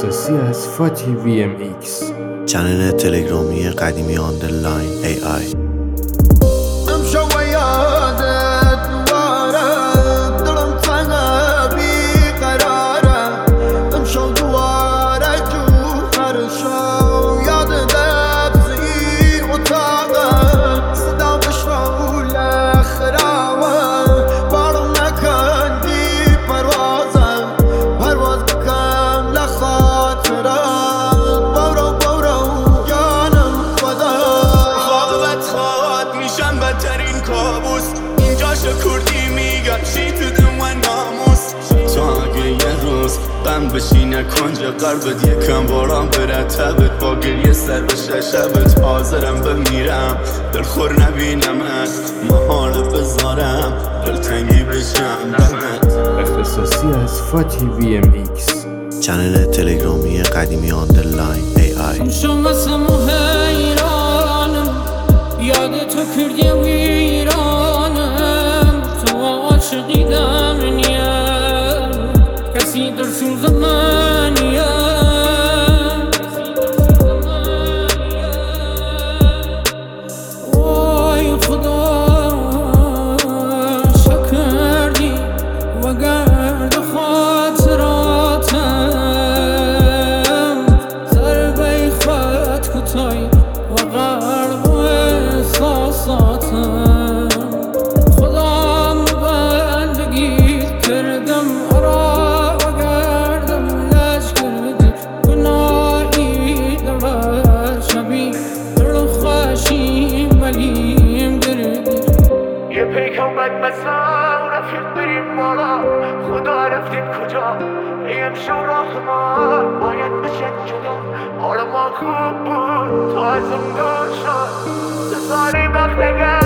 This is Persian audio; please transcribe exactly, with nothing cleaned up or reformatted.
اختصاصی از فاتی وی ام ایکس، چنل تلگرامی قدیمی آندرلاین ای آی. کردی میگم چی تو دم و ناموس تو اگه یه روز غم بشینه کنج قلبت یکم باران بره تبت با گریه سر بشه شبت حاضرم بمیرم دلخور نبینمت محاله بذارم دلتنگی بشم دمت. اختصاصی از فاتی وی ام ایکس، چنل تلگرامی قدیمی آندرلاین ای آی. شما سمو حیرانم یاد تو کردی ویرانم تو عاشقیدم نیم کسی در سوز منیم وای خدا شکردی و گرد خاطراتم ضربه خط کتای و غرق احساساتم خدام بندگی کردم آرا و گردم لج کردی گناهی در شبی در خوشی ملیم گردی یه پیکم بد مسا و رفیق بریم بالا خدا رفتیم کجا ایم شو راه ما باید بشه جدا حال ما خوب بود تا ازم دور شد سه سالی وقت نگه